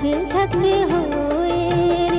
धक होए रे।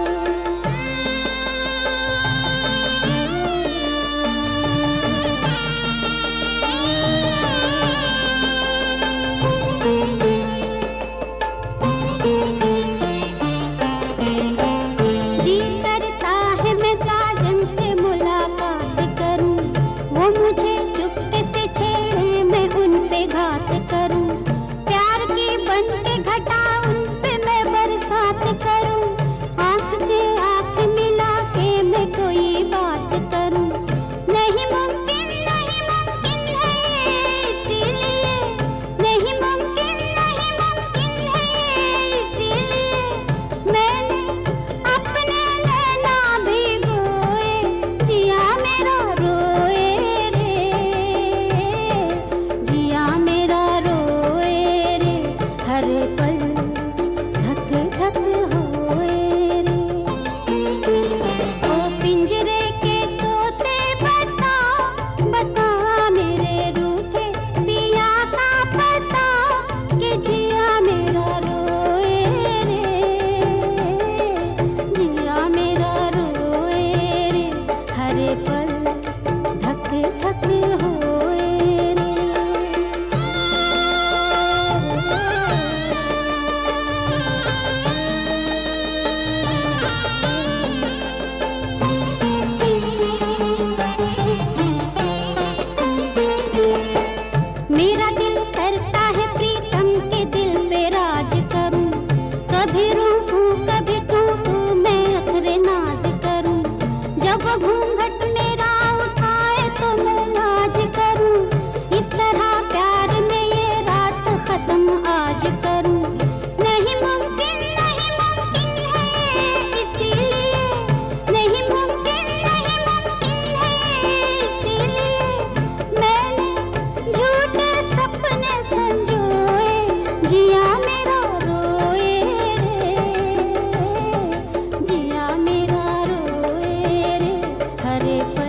जी करता है मैं साजन से मुलाकात करूं, वो मुझे चुपके से छेड़े मैं उन पे घात करूं, प्यार की बन के घटा उन पे मैं बरसात करूं, आंख से आंख मिला के मैं कोई बात करूं। नहीं मुमकिन है इसीलिए, नहीं मुमकिन है इसीलिए मैंने अपने नैना भिगोए, जिया मेरा रोए रे, जिया मेरा रोए रे, हर पल धक धक होए रे। ओ पिंजरे के तोते बता बता मेरे रूठे पिया का पता, कि जिया मेरा रोए रे, जिया मेरा रोए रे, हर पल धक धक होए रे। मेरा दिल करता है प्रीतम के दिल पे राज करूं, कभी रूठूं कभी टूटूं मैं अखरे नाज करूं, जब वो घूंघट मेरा उठाए तो मैं लाज करूं, इस तरह प्यार में ये रात खत्म आज करूं। नहीं मुमकिन है इसीलिए, नहीं मुमकिन है इसीलिए मैंने झूठे सपने संजोए, जिया मेरा रोए रे, जिया मेरा रोए रे, हरे